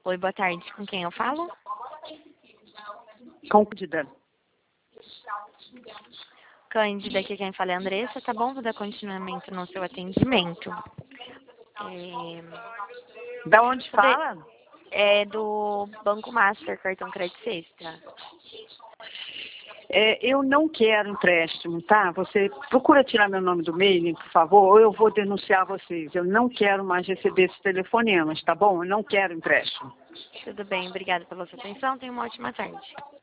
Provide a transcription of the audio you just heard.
Oi, boa tarde. Com quem eu falo? Cândida. Cândida, aqui quem fala é a Andressa, tá bom? Vou dar continuamento no seu atendimento. Da onde fala? É do Banco Master, cartão crédito extra. Eu não quero empréstimo, tá? Você procura tirar meu nome do mailing, por favor, ou eu vou denunciar vocês. Eu não quero mais receber esses telefonemas, tá bom? Eu não quero empréstimo. Tudo bem, obrigada pela sua atenção. Tenha uma ótima tarde.